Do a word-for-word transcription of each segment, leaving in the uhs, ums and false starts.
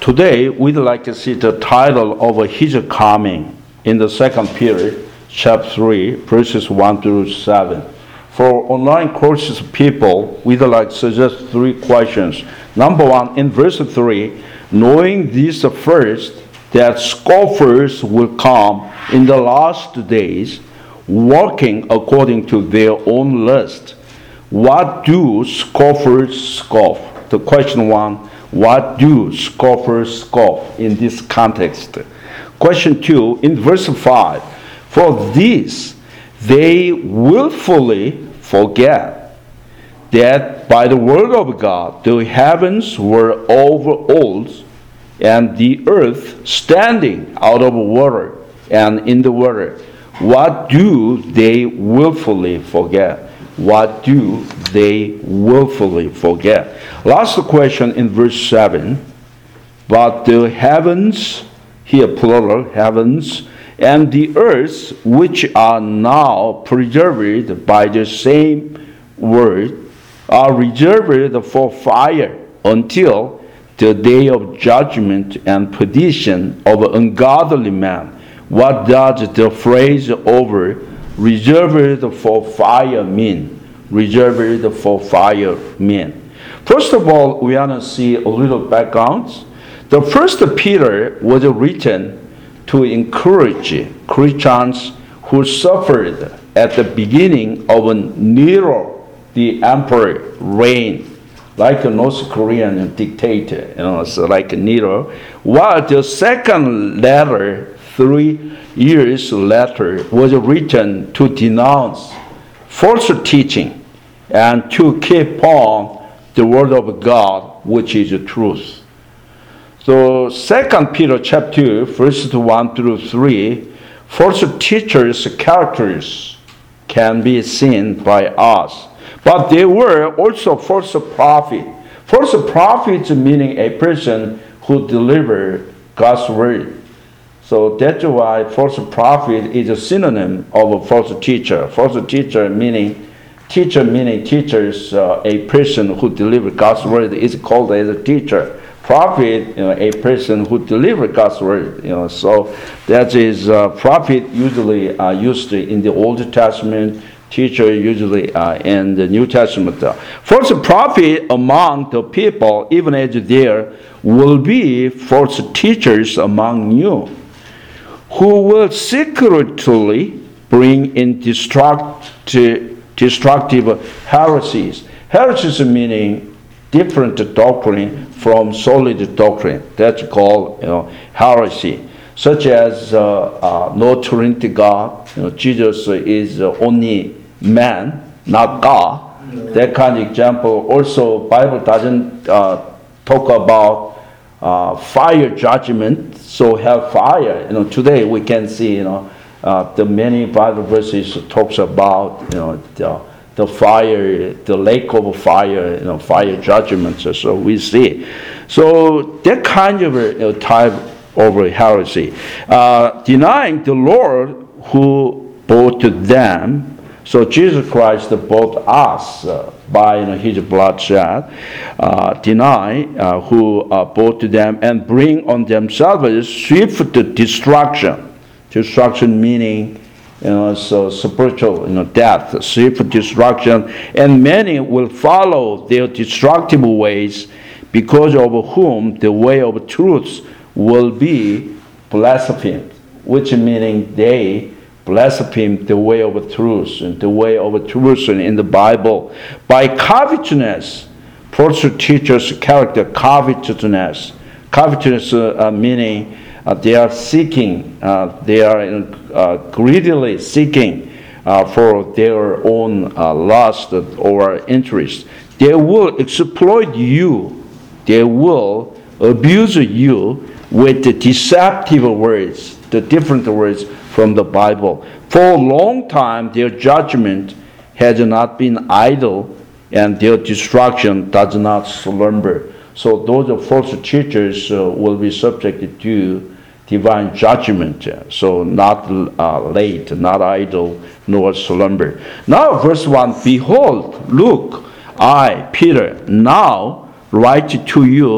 today, we'd like to see the title of His Coming in the second period, chapter three, verses one through seven. For online courses people, we'd like to suggest three questions. Number one, in verse three, knowing this first, that scoffers will come in the last days, walking according to their own lust. What do scoffers scoff? The question one, what do scoffers scoff in this context? Question two, in verse five, for this they willfully forget that by the word of God the heavens were overhauled, and the earth standing out of water and in the water. What do they willfully forget? What do they willfully forget? Last question in verse seven. But the heavens, here plural, heavens, and the earth, which are now preserved by the same word, are reserved for fire until the day of judgment and perdition of ungodly man. What does the phrase over reserved for fire mean? Reserved for fire mean. First of all, we want to see a little background. The first Peter was written to encourage Christians who suffered at the beginning of Nero, the emperor, reign. Like a North Korean dictator, you know, so like Nero. While the second letter, three years later, was written to denounce false teaching and to keep on the word of God, which is the truth. So, Second Peter chapter two, verses one through three, false teachers' characters can be seen by us. But there were also false prophets. False prophets meaning a person who delivered God's word. So that's why false prophet is a synonym of a false teacher. False teacher meaning teacher meaning teachers. Uh, a person who delivers God's word is called as a teacher. Prophet, you know, a person who delivers God's word. You know, so that is uh, prophet usually uh, used in the Old Testament. Teacher usually uh, in the New Testament. False prophet among the people, even as there will be false teachers among you, who will secretly bring in destructive, destructive heresies. Heresies meaning different doctrine from solid doctrine. That's called, you know, heresy. Such as uh, uh, no Trinity God, you know, Jesus is uh, only man, not God. That kind of example. Also, Bible doesn't uh, talk about uh, fire judgment, so have fire. You know, today we can see, you know, uh, the many Bible verses talks about, you know, the, the fire, the lake of fire, you know, fire judgment. So, so we see. So that kind of, you know, type over heresy, uh, denying the Lord who bought them. So Jesus Christ bought us uh, by, you know, His blood shed. Uh, deny uh, who uh, bought them and bring on themselves swift destruction. Destruction meaning, you know, so spiritual, you know, death, swift destruction, and many will follow their destructive ways, because of whom the way of truth will be blasphemed, which meaning they blaspheme the way of truth and the way of truth in the Bible. By covetousness, false teachers' character, covetousness. Covetousness uh, meaning uh, they are seeking, uh, they are uh, greedily seeking uh, for their own uh, lust or interest. They will exploit you. They will abuse you with the deceptive words, the different words from the Bible. For a long time, their judgment has not been idle, and their destruction does not slumber. So those false teachers uh, will be subjected to divine judgment. So not uh, late, not idle, nor slumber. Now verse one, behold, look, I, Peter, now write to you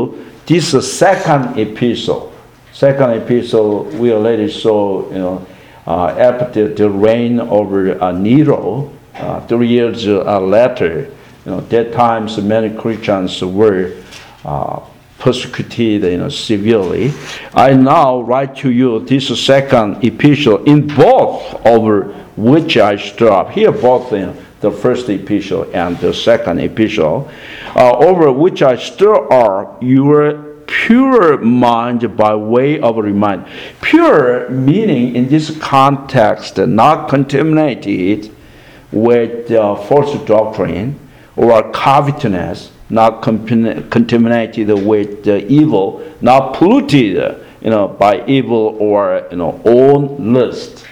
this second epistle, second epistle, we already saw, you know, uh, after the reign over uh, Nero, uh, three years uh, later, you know, that times many Christians were uh, persecuted, you know, severely. I now write to you this second epistle, in both over which I stir up. Here, both in the first epistle and the second epistle, uh, over which I stir up your pure mind by way of remind. Pure meaning in this context, not contaminated with uh, false doctrine or covetousness, not contaminated with uh, evil, not polluted, you know, by evil or, you know, own lust.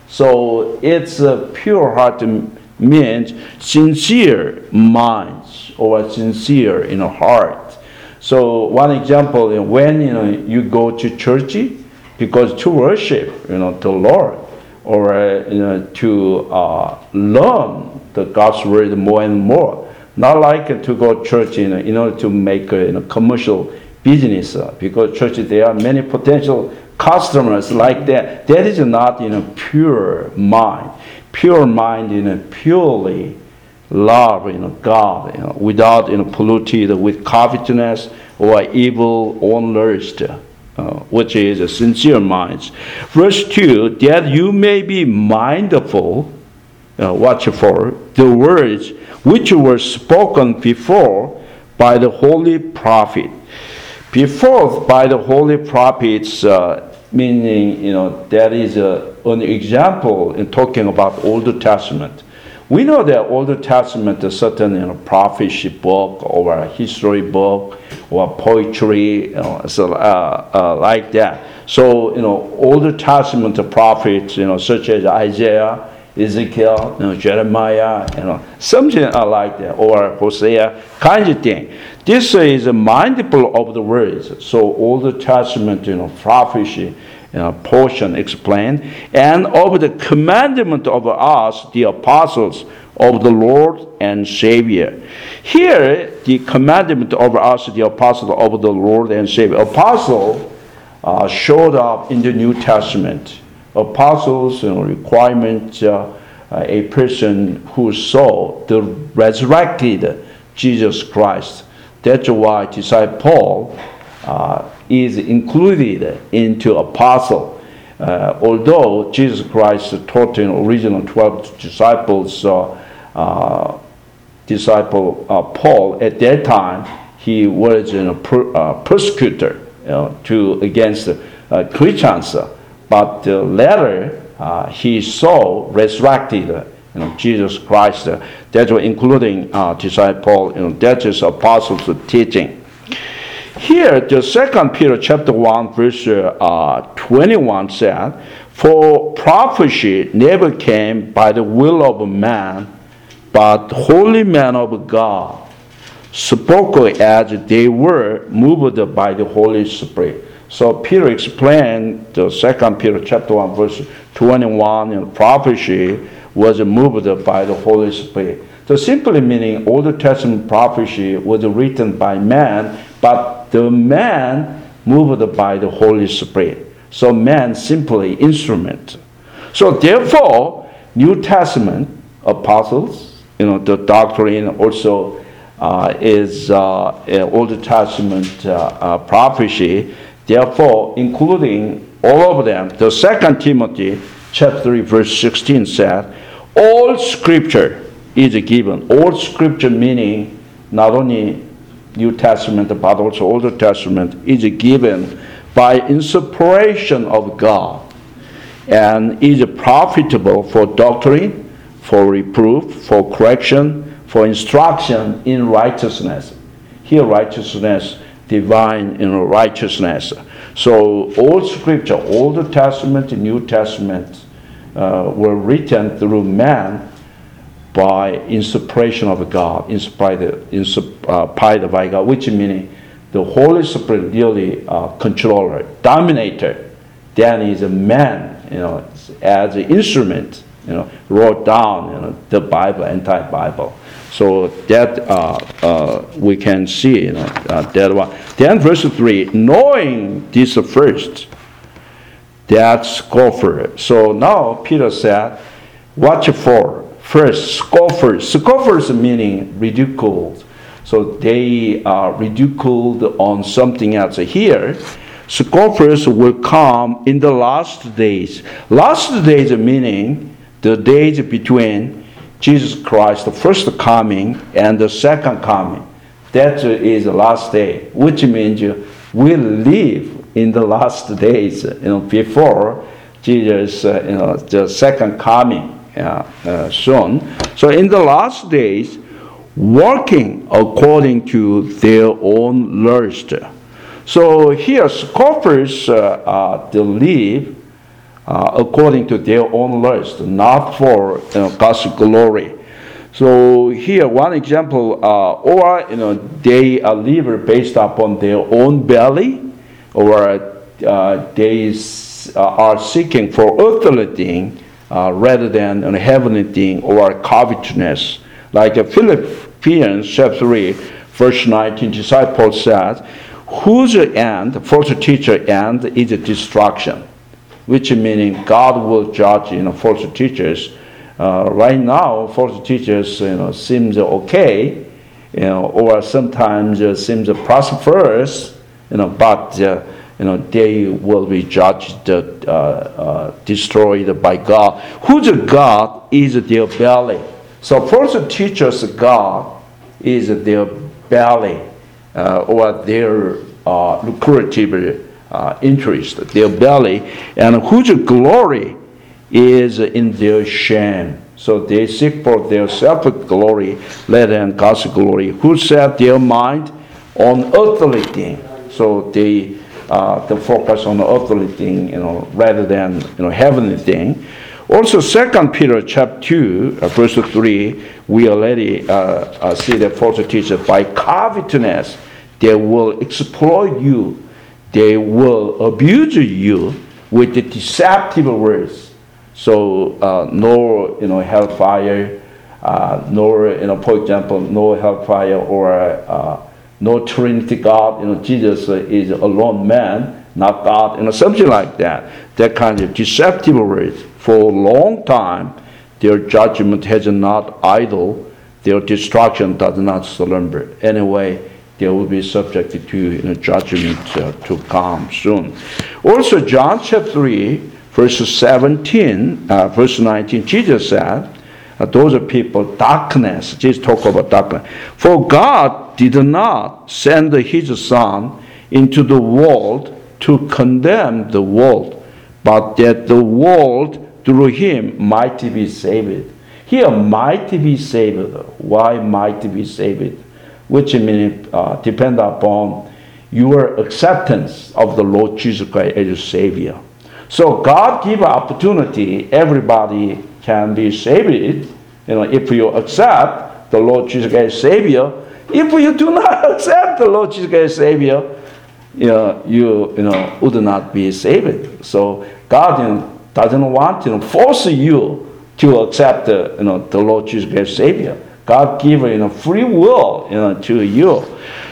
So it's a pure heart means sincere minds or sincere, you know, heart. So one example, when, you know, you go to church because to worship, you know, the Lord, or uh, you know, to uh, learn the God's word more and more. Not like to go to church, you know, in order to make a, you know, commercial business, uh, because church there are many potential customers like that. That is not, you know, pure mind. Pure mind, you know, purely love, you know, God, you know, without, you know, polluted with covetousness or evil own lust, uh, which is a sincere minds. Verse two, that you may be mindful, uh, watch for the words which were spoken before by the holy prophet. Before by the holy prophets, uh, meaning, you know, that is a, an example in talking about Old Testament. We know that Old Testament is certain, you know, prophecy book or a history book or poetry, you know, so, uh, uh, like that. So, you know, Old Testament prophets, you know, such as Isaiah, Ezekiel, you know, Jeremiah, you know, something like that, or Hosea, kind of thing. This is mindful of the words. So Old Testament, you know, prophecy, you know, portion explained, and of the commandment of us, the apostles of the Lord and Savior. Here, the commandment of us, the apostles of the Lord and Savior. Apostle uh, showed up in the New Testament. Apostles, you know, requirement uh, uh, a person who saw the resurrected Jesus Christ. That's why disciple Paul uh, is included into apostle. Uh, although Jesus Christ taught in original twelve disciples, uh, uh, disciple uh, Paul at that time, he was a you know, per, uh, persecutor, you know, to against uh, Christians. But uh, later, uh, he saw resurrected, uh, you know, Jesus Christ. Uh, that was including uh, disciple. You know, that is apostles' teaching. Here, the second Peter chapter one, verse uh, twenty-one said, "For prophecy never came by the will of man, but holy men of God spoke as they were moved by the Holy Spirit." So Peter explained the second Peter chapter one verse twenty-one, you know, prophecy was moved by the Holy Spirit. So simply meaning Old Testament prophecy was written by man, but the man moved by the Holy Spirit. So man simply instrument. So therefore, New Testament apostles, you know, the doctrine also uh, is uh, Old Testament uh, uh, prophecy. Therefore, including all of them, the Second Timothy chapter three, verse sixteen said, all scripture is given. All scripture meaning not only New Testament, but also Old Testament is given by inspiration of God and is profitable for doctrine, for reproof, for correction, for instruction in righteousness. Here, righteousness, divine, you know, righteousness. So all scripture, Old Testament and New Testament uh, were written through man by inspiration of God, inspired, inspired by God, which meaning the Holy Spirit really uh, controller, dominator. Then is a man, you know, as an instrument, you know, wrote down, you know, the Bible, entire Bible. So that uh, uh, we can see, you know, uh, that one. Then verse three, knowing this first, that scoffer. So now Peter said, watch for first scoffers. Scoffers meaning ridiculed. So they are ridiculed on something else. Here, scoffers will come in the last days. Last days meaning the days between Jesus Christ, the first coming, and the second coming. That is the last day, which means we live in the last days, you know, before Jesus, uh, you know, the second coming uh, uh, soon. So in the last days, working according to their own lust. So here, scoffers uh, uh, they live uh, according to their own lust, not for you know, God's glory. So here, one example, uh, or you know, they uh, live based upon their own belly, or uh, they uh, are seeking for earthly thing uh, rather than a heavenly thing, or covetousness. Like uh, Philippians chapter three, verse nineteen, disciple says, whose end, false teacher end, is destruction, which meaning God will judge you know, false teachers. Uh, right now, false teachers you know, seems okay, you know, or sometimes uh, seems prosperous, you know, but uh, you know they will be judged, uh, uh, destroyed by God. Whose God is their belly. So false teachers' God is their belly, uh, or their uh, lucrative uh, interest, their belly, and whose glory is in their shame. So they seek for their self-glory rather than God's glory, who set their mind on earthly things. So they uh, they focus on the earthly thing, you know, rather than you know heavenly thing. Also, Second Peter chapter two, uh, verse three, we already uh, uh, see that false teachers by covetousness they will exploit you, they will abuse you with the deceptive words. So uh, no, you know, hellfire, uh, no, you know, for example, no hellfire, or uh, no Trinity God. You know, Jesus is alone man, not God. You know, something like that. That kind of deceptive words. For a long time, their judgment has not idle. Their destruction does not slumber. Anyway, they will be subjected to you know, judgment uh, to come soon. Also, John chapter three. Verse seventeen, uh, verse nineteen, Jesus said, uh, those are people, darkness. Jesus talk about darkness. For God did not send his Son into the world to condemn the world, but that the world through him might be saved. Here, might be saved. Why might be saved? Which means uh, depend upon your acceptance of the Lord Jesus Christ as your Savior. So God give opportunity, everybody can be saved. You know, if you accept the Lord Jesus Christ as Savior. If you do not accept the Lord Jesus Christ as Savior, you know, you, you know, would not be saved. So God you know, doesn't want to you know, force you to accept the, you know, the Lord Jesus Christ as Savior. God give you know, free will you know, to you.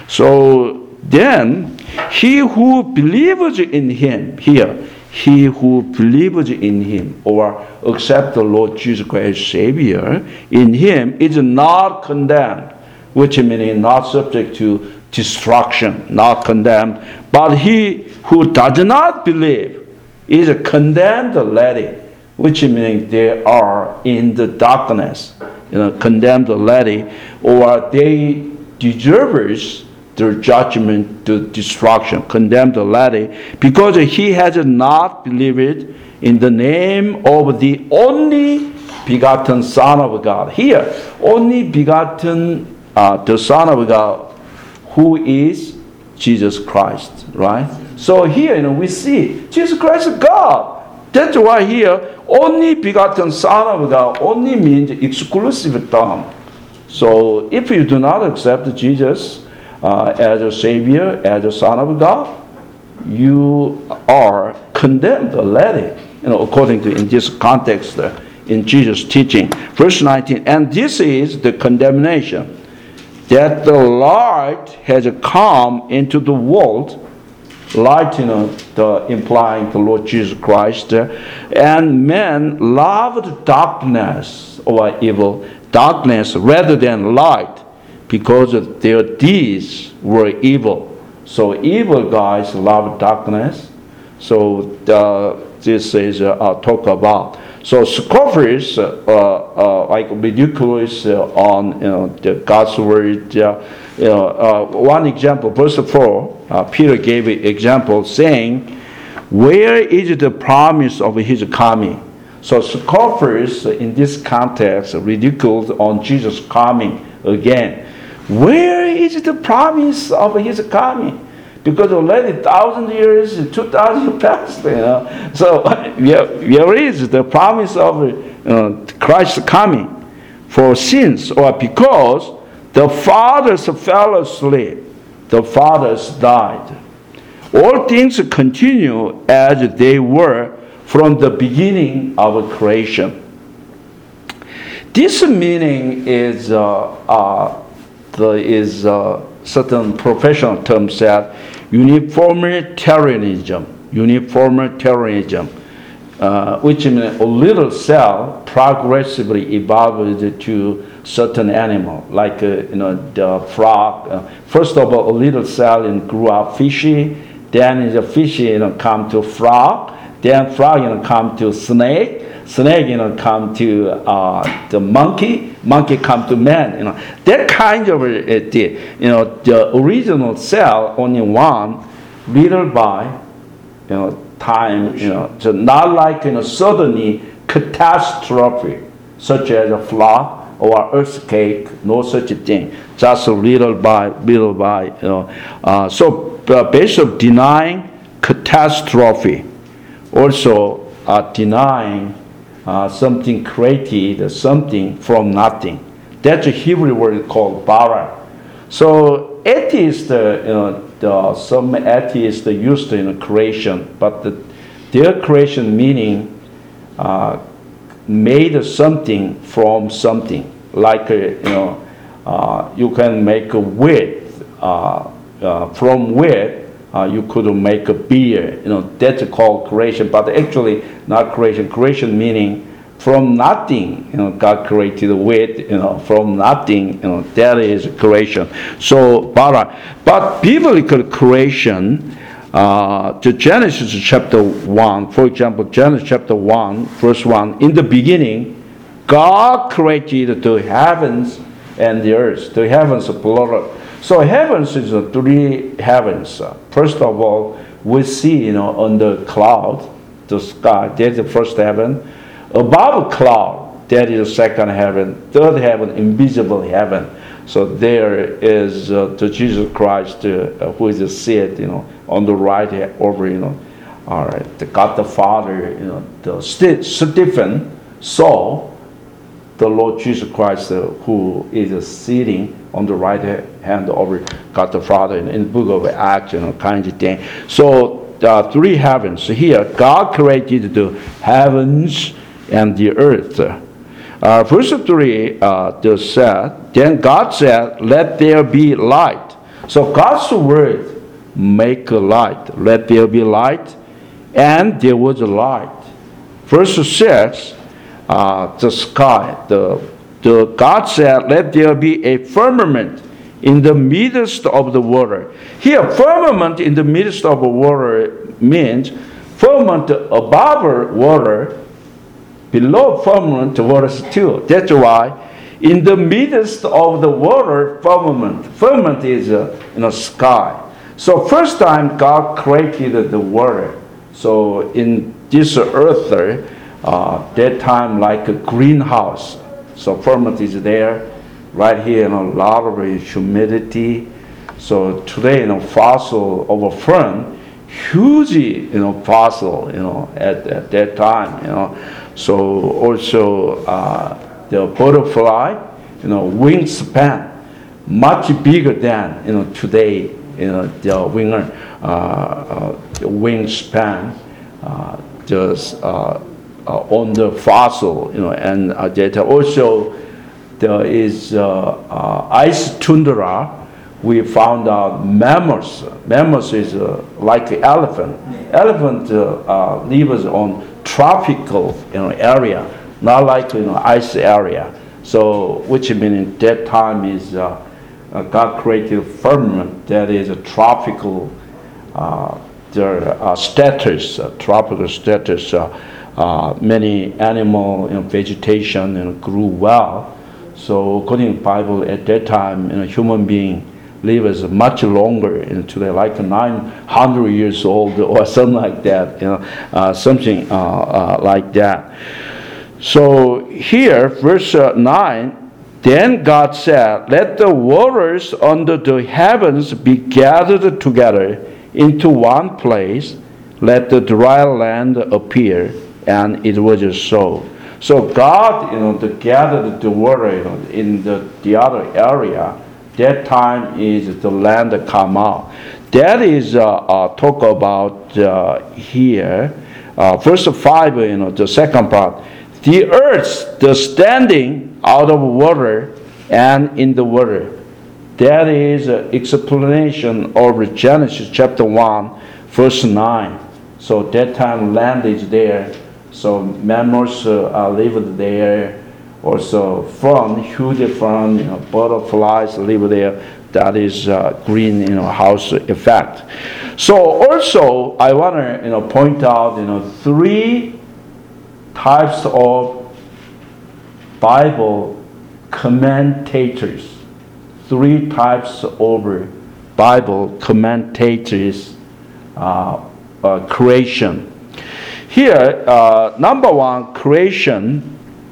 So then, he who believes in him, here, he who believes in him or accept the Lord Jesus Christ as Savior in him is not condemned, which means not subject to destruction, not condemned. But he who does not believe is condemned already, which means they are in the darkness, you know, condemned already, or they deserve their judgment to destruction, condemned already, because he has not believed in the name of the only begotten Son of God. Here, only begotten, uh, the Son of God, who is Jesus Christ, right? So here, you know, we see Jesus Christ is God. That's why here, only begotten Son of God only means exclusive term. So if you do not accept Jesus Uh, as a Savior, as a Son of God, you are condemned already. You know, according to in this context, uh, in Jesus' teaching. Verse nineteen, and this is the condemnation, that the light has come into the world, light, you know, the, implying the Lord Jesus Christ, and men loved darkness or evil, darkness rather than light, because their deeds were evil. So evil guys love darkness. So uh, this is uh, uh, talk about. So scoffers uh, uh, like ridiculous uh, on you know the God's word. Uh, you know, uh, one example, verse four. Uh, Peter gave an example saying, "Where is the promise of His coming?" So scoffers in this context ridiculed on Jesus coming again. Where is the promise of His coming? Because already thousand years, two thousand passed, you know. So where, where is the promise of uh, Christ coming? For since or because the fathers fell asleep, the fathers died, all things continue as they were from the beginning of creation. This meaning is uh, uh, the is uh, certain professional terms that uniformitarianism, uniformitarianism, uh, which means a little cell progressively evolved to certain animal, like uh, you know the frog. Uh, first of all, a little cell and grew up fishy. Then the fishy you know come to frog. Then frog you know come to snake. Snake you know come to uh, the monkey. Monkey come to man. You know that kind of uh, the, you know the original cell only one, little by you know time. You know so not like you know suddenly catastrophe such as a flood or earthquake, no such a thing. Just little by little by, you know. Uh, so uh, based on denying catastrophe, also uh, denying uh, something created, something from nothing. That's a Hebrew word called bara. So atheists, uh, you know, the, some atheists used in creation, but the, their creation meaning uh, made something from something. Like, uh, you know, uh, you can make a wheat, uh, uh, from wheat, uh, you could make a beer, you know, that's called creation, but actually not creation. Creation meaning from nothing, you know, God created wheat, you know, from nothing, you know, that is creation. So, but, but biblical creation, Uh, to Genesis chapter one, for example, Genesis chapter one, verse one, in the beginning, God created the heavens and the earth. The heavens are plural. So heavens is uh, three heavens. Uh, first of all, we see, you know, on the cloud, the sky, that's the first heaven. Above cloud, that is the second heaven. Third heaven, invisible heaven. So there is uh, the Jesus Christ, uh, who is the seat, you know, on the right hand over, you know, all right, the God the Father, you know, the St- Stephen saw the Lord Jesus Christ, uh, who is uh, sitting on the right hand over God the Father in, in the book of Acts, you know, kind of thing. So uh, three heavens. So here, God created the heavens and the earth. Uh, verse three uh, just said, then God said, let there be light. So God's word make a light. Let there be light. And there was a light. Verse six, uh, the sky. The, the God said, let there be a firmament in the midst of the water. Here, firmament in the midst of the water means firmament above water, below firmament water too. That's why in the midst of the water, firmament. Firmament is a you know, sky. So first time God created the water. So in this earth, uh, that time like a greenhouse. So firmament is there. Right here, you know, a lot of humidity. So today, you know, fossil over fern, huge, you know, fossil, you know, at, at that time, you know. So also uh, the butterfly, you know, wingspan, much bigger than, you know, today, you know, the wing, uh, uh, the wingspan, uh, just uh, uh, on the fossil, you know, and uh, that also there is uh, uh, ice tundra. We found out mammals. Mammals is uh, like an elephant. Elephant uh, uh, lives on tropical, you know, area, not like, you know, ice area. So, which means that time is uh, uh, God created firmament that is a tropical. Uh, there are status, uh, tropical status. Uh, uh, many animal, you know, vegetation, you know, grew well. So, according to the Bible, at that time, you know, human being lives much longer, you know, today, like nine hundred years old or something like that, you know, uh, something uh, uh, like that. So here, verse uh, nine, then God said, let the waters under the heavens be gathered together into one place, let the dry land appear, and it was so. So God, you know, the gathered the water, you know, in the, the other area. That time is the land that come out. That is uh, uh, talk about uh, here, uh, verse five. You know, the second part. The earth, the standing out of water and in the water. That is an explanation of Genesis chapter one, verse nine. So that time land is there. So mammals uh, live there. Also, fern, huge fern, you know, butterflies live there. That is uh, green, you know, house effect. So also, I want to, you know, point out, you know, three types of Bible commentators. Three types of Bible commentators uh, uh, creation. Here, uh, number one, creation.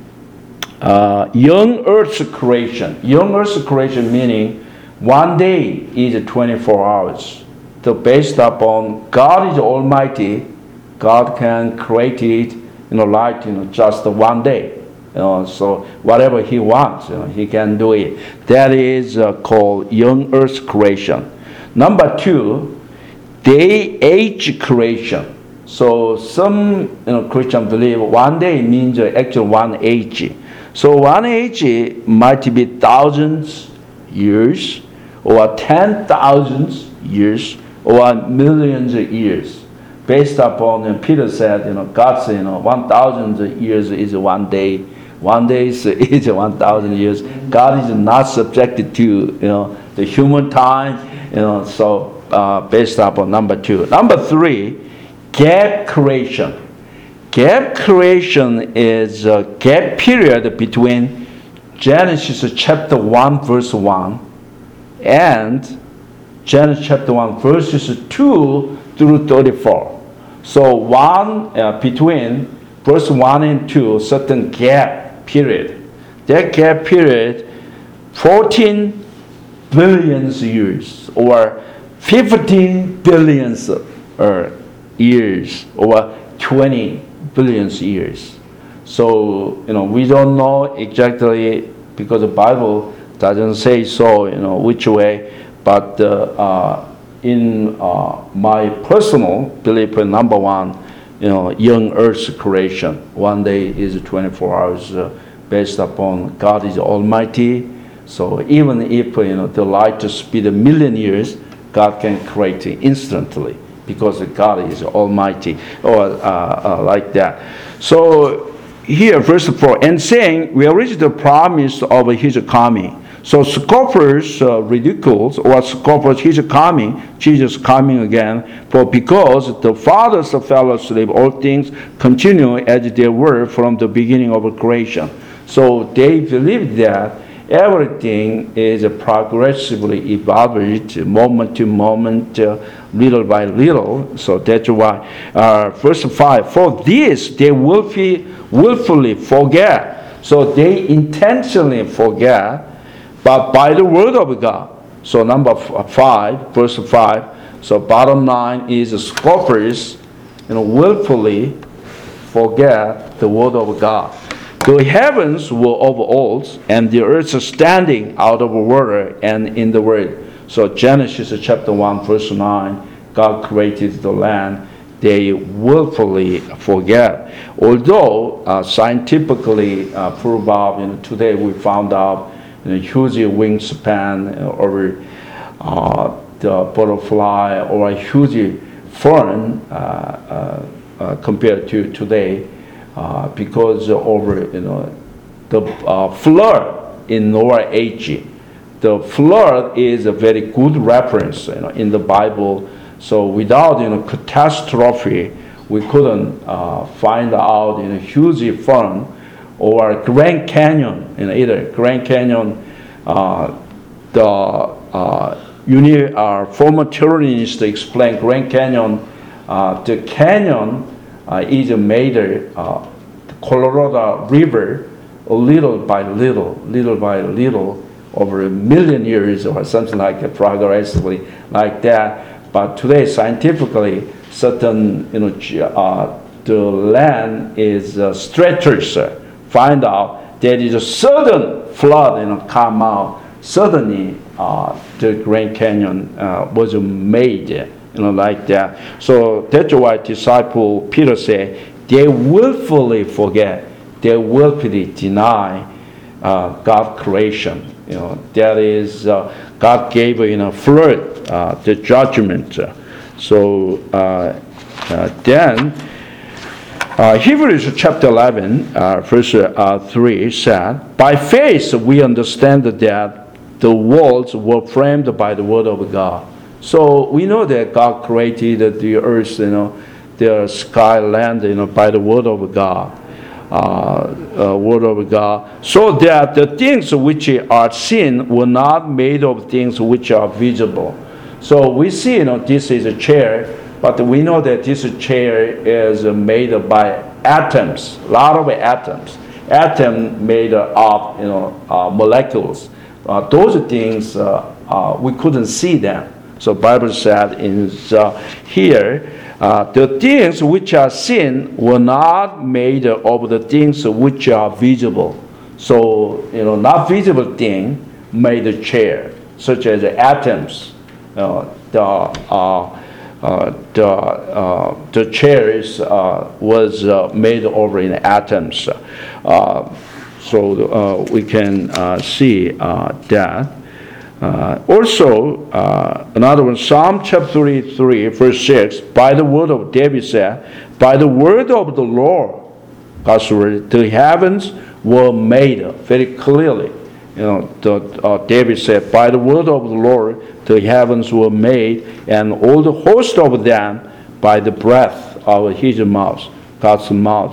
Uh, young Earth's creation. Young Earth's creation meaning one day is twenty-four hours. So based upon God is Almighty, God can create it, you know, like, you know, just one day. You know, so whatever He wants, you know, He can do it. That is uh, called young Earth creation. Number two, day age creation. So some, you know, Christians believe one day means actually one age. So one age might be thousands years, or ten thousands years, or millions of years, based upon, and Peter said, you know, God said, you know, one thousand years is one day, one day is, is one thousand years. God is not subjected to, you know, the human time, you know. So uh, based upon number two, number three, gap creation. Gap creation is a gap period between Genesis chapter one verse one and Genesis chapter one verses two through thirty-four. So one uh, between verse one and two, certain gap period. That gap period, fourteen billion years or fifteen billion uh, years or twenty billions years. So, you know, we don't know exactly, because the Bible doesn't say so, you know, which way, but uh, uh, in uh, my personal belief, number one, you know, young Earth's creation. One day is twenty-four hours uh, based upon God is Almighty. So even if, you know, the light speed a million years, God can create it instantly, because God is Almighty, or uh, uh, like that. So here, verse four, and saying, we reach the promise of His coming. So scoffers uh, ridicules or scoffers His coming, Jesus coming again, for because the Father's fellowship, all things continue as they were from the beginning of creation. So they believe that everything is progressively evolved, moment to moment, uh, little by little. So that's why, uh, verse five, for this they willfully, willfully forget. So they intentionally forget, but by the word of God. So number five, verse five. So bottom line is scoffers, you know, willfully forget the word of God. The heavens were of old, and the earth standing out of water and in the word. So Genesis chapter one, verse nine, God created the land. they willfully forget. Although uh, scientifically uh, proved out, you know, today we found out you know, huge wingspan over uh, the butterfly or a huge fern uh, uh, uh, compared to today uh, because over you know the uh, flood in Noah age. The flood is a very good reference you know, in the Bible. So without you know catastrophe, we couldn't uh, find out you know huge fern or Grand Canyon. You know, either Grand Canyon, uh, the uh, uni, uh, former terrorists explain Grand Canyon. Uh, the canyon uh, is made uh, the Colorado River little by little, little by little, over a million years or something like that, progressively like that. But today, scientifically, certain you know uh, the land is uh, stretchers uh, find out there is a sudden flood you know come out. Suddenly, uh, the Grand Canyon uh, was made you know like that. So that's why disciple Peter said they willfully forget, they willfully deny uh, God's creation. You know that is uh, God gave you know flood uh, the judgment. So uh, uh, then uh, Hebrews chapter eleven uh, verse uh, three said, by faith we understand that the worlds were framed by the word of God. So we know that God created the earth, you know, the sky, land, you know, by the word of God. Uh, uh, word of God, so that the things which are seen were not made of things which are visible. So we see, you know, this is a chair, but we know that this chair is made by atoms, a lot of atoms. Atom made of, you know, uh, molecules. Uh, those things uh, uh, we couldn't see them. So Bible said in uh, here. Uh, the things which are seen were not made of the things which are visible. So, you know, not visible thing made the chair, such as the atoms. Uh, the uh, uh, the uh, the chairs uh, was uh, made over in atoms. Uh, so uh, we can uh, see uh, that. Uh, also, uh, another one, Psalm chapter thirty-three, verse six, by the word of David said, by the word of the Lord, God's word, the heavens were made, very clearly. You know, the, uh, David said, by the word of the Lord, the heavens were made, and all the host of them by the breath of his mouth, God's mouth.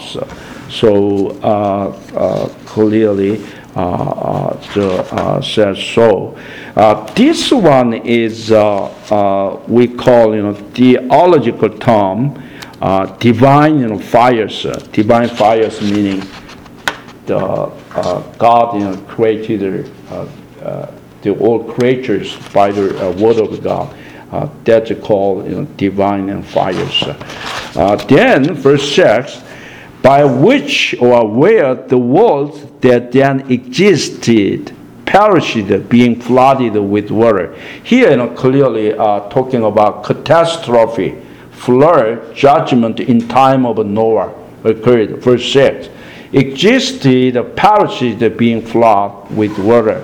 So, uh, uh, clearly, Uh, uh, the, uh, says so. Uh, this one is uh, uh, we call you know theological term uh, divine you know fires. Uh, divine fires meaning the uh, God you know created uh, uh, the all creatures by the uh, word of God. Uh, that's called you know divine and fires. Uh, then verse six. By which or where the worlds that then existed perished, being flooded with water. Here, you know, clearly uh, talking about catastrophe, flood, judgment in time of Noah occurred. Verse six. Existed, perished, being flooded with water.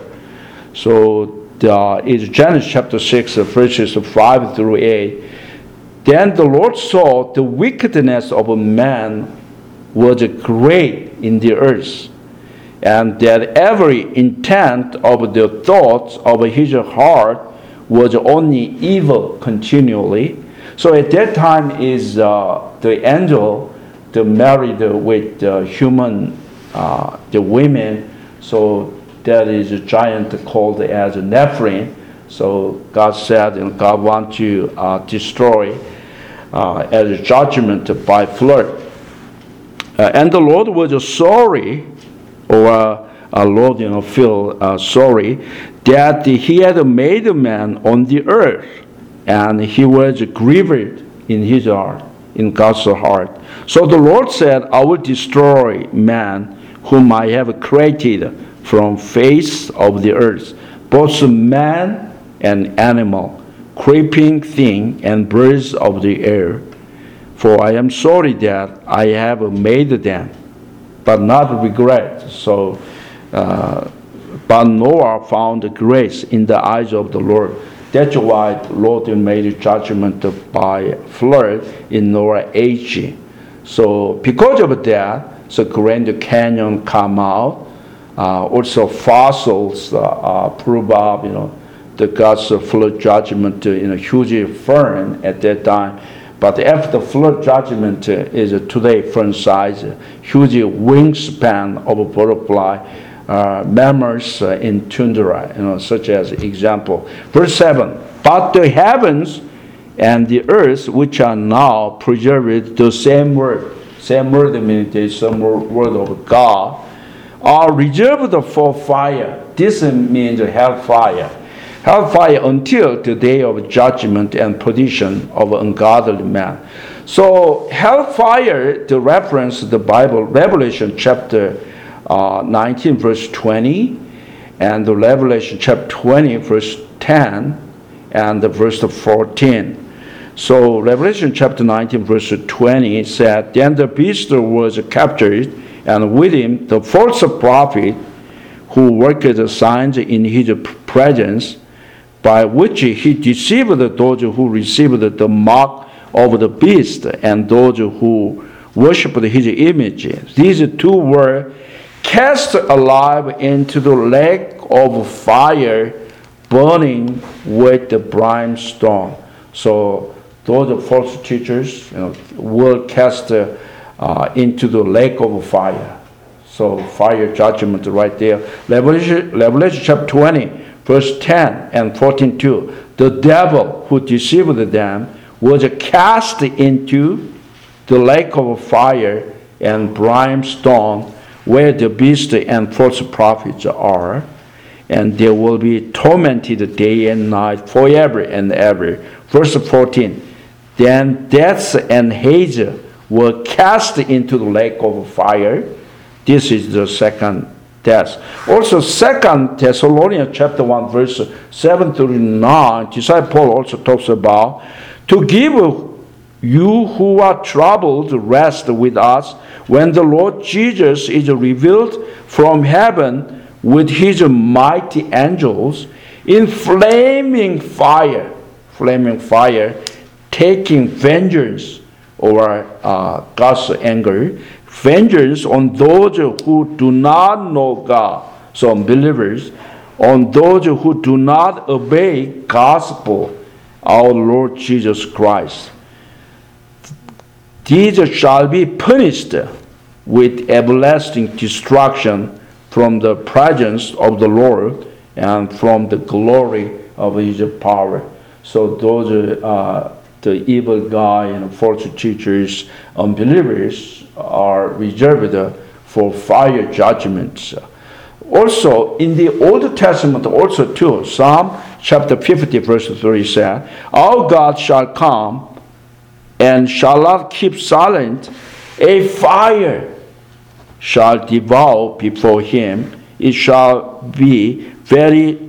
So uh, it's Genesis chapter six, verses five through eight. Then the Lord saw the wickedness of man was great in the earth, and that every intent of the thoughts of his heart was only evil continually. So at that time is uh, the angel the married with the human, uh, the women. So that is a giant called as a Nephilim. So God said, and God wants to uh, destroy uh, as a judgment by flood. Uh, and the Lord was sorry, or uh, Lord, you know, feel uh, sorry that he had made man on the earth, and he was grieved in his heart, in God's heart. So the Lord said, I will destroy man whom I have created from face of the earth, both man and animal, creeping thing, and birds of the air. For I am sorry that I have made them, but not regret. So, uh, but Noah found grace in the eyes of the Lord. That's why the Lord made judgment by flood in Noah's age. So because of that, the Grand Canyon come out. Uh, also fossils uh, uh, prove up, you know, the God's flood judgment in a huge fern at that time. But after flood judgment uh, is today fern size, huge wingspan of a butterfly, uh, mammals uh, in tundra, you know, such as example. Verse seven, but the heavens and the earth, which are now preserved, the same word, same word means the same word of God, are reserved for fire. This means hellfire. Hellfire until the day of judgment and perdition of ungodly man. So hellfire, the reference to the Bible, Revelation chapter uh, nineteen, verse twenty, and the Revelation chapter twenty, verse ten, and the verse fourteen. So Revelation chapter nineteen, verse twenty said, then the beast was captured, and with him the false prophet, who worked signs in his presence, by which he deceived those who received the mark of the beast and those who worshipped his image. These two were cast alive into the lake of fire, burning with the brimstone. So those false teachers, you know, were cast uh, into the lake of fire. So fire judgment right there. Revelation, Revelation chapter twenty, verse ten and fourteen too. The devil who deceived them was cast into the lake of fire and brimstone, where the beast and false prophets are, and they will be tormented day and night forever and ever. Verse fourteen, then death and Hades were cast into the lake of fire. This is the second death. Also, Second Thessalonians chapter one, verse seven through nine, disciple Paul also talks about to give you who are troubled rest with us when the Lord Jesus is revealed from heaven with his mighty angels in flaming fire, flaming fire, taking vengeance over uh, God's anger, vengeance on those who do not know God, so unbelievers, on those who do not obey gospel, our Lord Jesus Christ. These shall be punished with everlasting destruction from the presence of the Lord and from the glory of his power. So those uh, the evil guy and false teachers, unbelievers, are reserved for fire judgments. Also, in the Old Testament, also too, Psalm chapter fifty, verse three said, our God shall come and shall not keep silent. A fire shall devour before him. It shall be very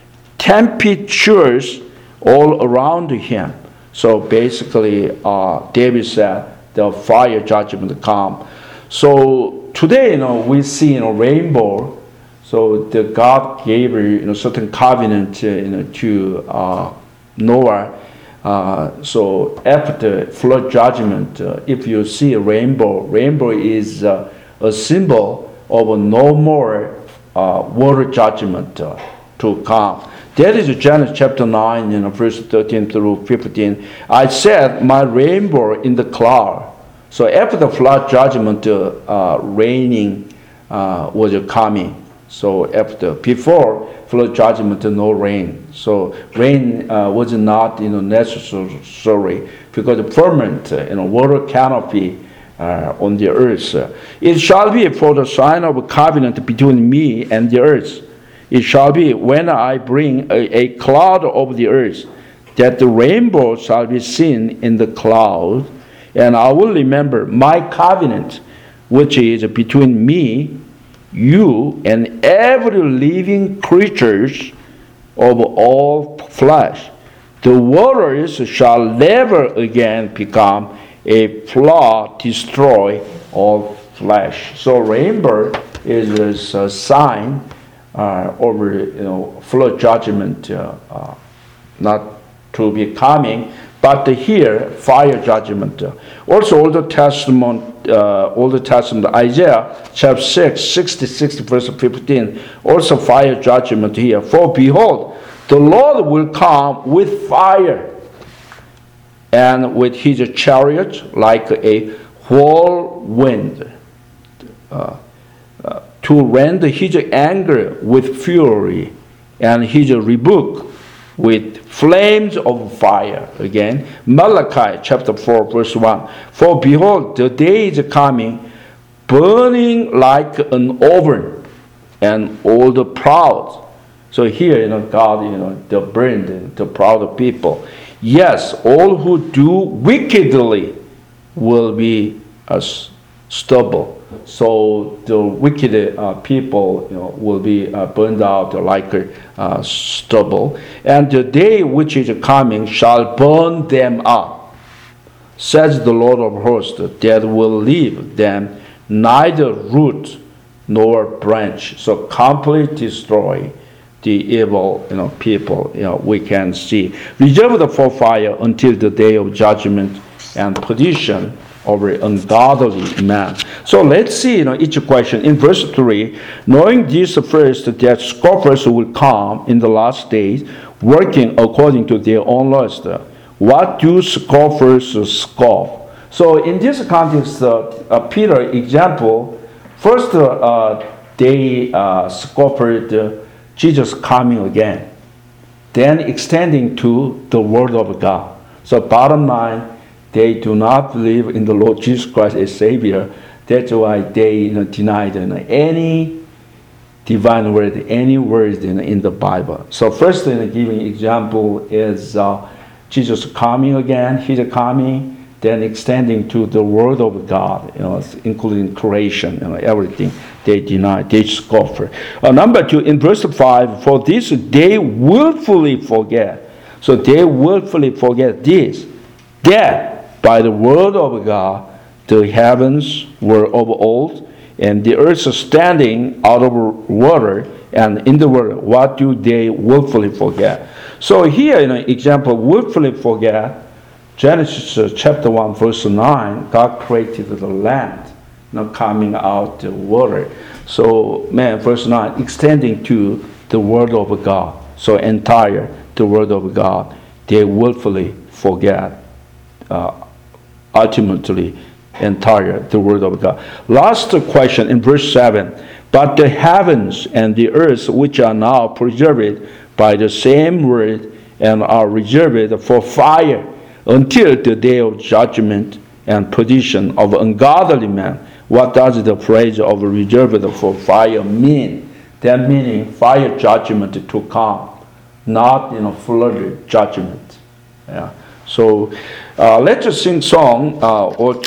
tempestuous all around him. So basically, uh, David said, the fire judgment come. So today, you know, we see, you know, rainbow. So the God gave, you know, certain covenant, uh, you know, to uh, Noah. Uh, so after flood judgment, uh, if you see a rainbow, rainbow is uh, a symbol of no more uh, water judgment uh, to come. That is Genesis chapter nine, you know, verse thirteen through fifteen. I said, my rainbow in the cloud. So after the flood judgment, uh, uh, raining uh, was coming. So after, before flood judgment, no rain. So rain uh, was not, you know, necessary because the firmament, uh, you know, water canopy uh, on the earth. It shall be for the sign of a covenant between me and the earth. It shall be when I bring a, a cloud over the earth, that the rainbow shall be seen in the cloud, and I will remember my covenant, which is between me, you, and every living creatures of all flesh. The waters shall never again become a flood destroy all flesh. So rainbow is a sign uh, over you know flood judgment, uh, uh, not to be coming, but here fire judgment. Also, Old Testament, uh, Old Testament, Isaiah chapter six, sixty-six, verse fifteen. Also fire judgment here. For behold, the Lord will come with fire, and with his chariot like a whirlwind, uh, uh, to rend his anger with fury, and his rebuke with flames of fire. Again, Malachi chapter four, verse one. For behold, the day is coming, burning like an oven, and all the proud. So here, you know, God, you know, the burned, the proud people. Yes, all who do wickedly will be as stubble. So the wicked uh, people, you know, will be uh, burned out like uh, stubble. And the day which is coming shall burn them up, says the Lord of hosts, that will leave them neither root nor branch. So completely destroy the evil, you know, people, you know, we can see. Reserved for fire until the day of judgment and perdition over ungodly man. So let's see, you know, each question. In verse three, knowing this first, that scoffers will come in the last days, working according to their own lust. What do scoffers scoff? So in this context, uh, uh, Peter example, first uh, they uh, scoffed uh, Jesus coming again, then extending to the word of God. So bottom line, they do not believe in the Lord Jesus Christ as Savior. That's why they, you know, denied, you know, any divine word, any word, you know, in the Bible. So first, you know, giving example is uh, Jesus coming again, his coming, then extending to the word of God, you know, including creation, you know, everything. They deny, they scoff. Uh, number two, in verse five, for this they willfully forget. So they willfully forget this, that by the word of God the heavens were of old, and the earth standing out of water, and in the water, what do they willfully forget? So here, in an example, willfully forget, Genesis uh, chapter one, verse nine, God created the land, you know, coming out the water. So, man, verse nine, extending to the word of God. So entire the word of God, they willfully forget, uh, ultimately, entire the word of God. Last question in verse seven, but the heavens and the earth, which are now preserved by the same word, and are reserved for fire, until the day of judgment and perdition of ungodly men. What does the phrase of reserved for fire mean? That meaning fire judgment to come, not, you know, flood judgment. Yeah. So uh, let's sing song uh, or